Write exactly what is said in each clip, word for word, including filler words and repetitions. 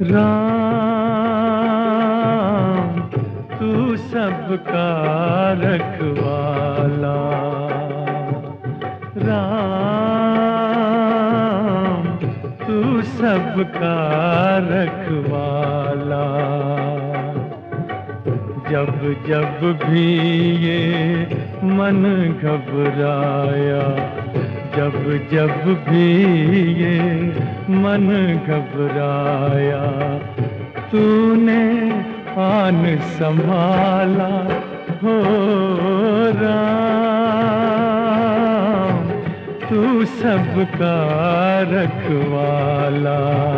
राम तू सबका रखवाला, राम तू सबका रखवाला। जब जब भी ये मन घबराया, जब जब भी ये मन घबराया, तूने आन संभाला हो राम तू सबका रखवाला।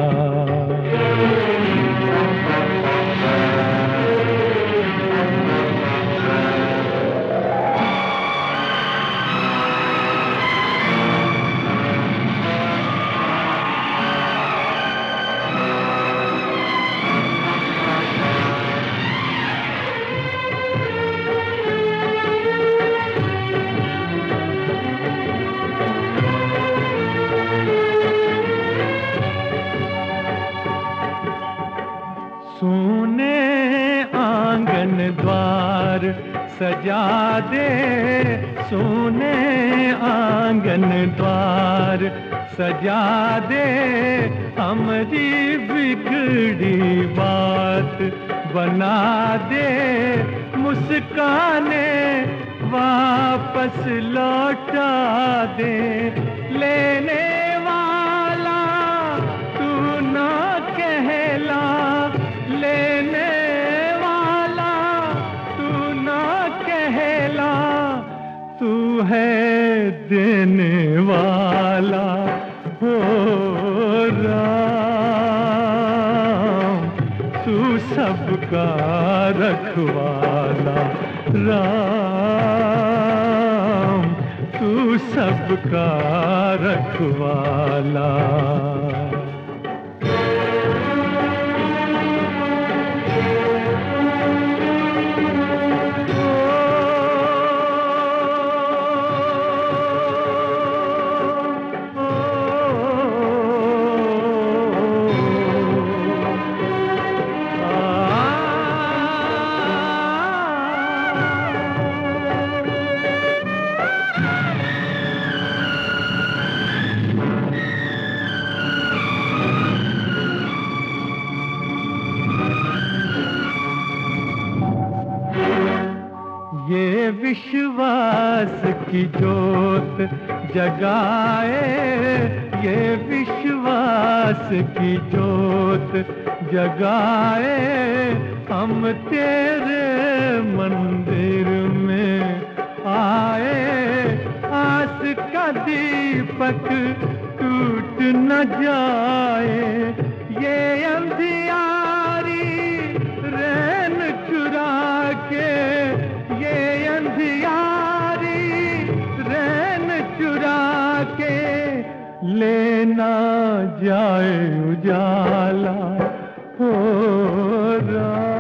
सोने आंगन द्वार सजा दे, सोने आंगन द्वार सजा दे, हमारी बिगड़ी बात बना दे। मुस्काने वापस लौटा दे, लेने वाला तू ना कहला, लेने वाला तू ना कहला, तू है देने वाला हो राम तू सबका रखवाला। राम तू सबका रखवाला। ये विश्वास की जोत जगाए, ये विश्वास की जोत जगाए, हम तेरे मंदिर में आए। आस का दीपक टूट न जाए, ये अंधियारी रैन चुरा के, ये अंधियारी रैन चुरा के, लेना जाए उजाला हो राम।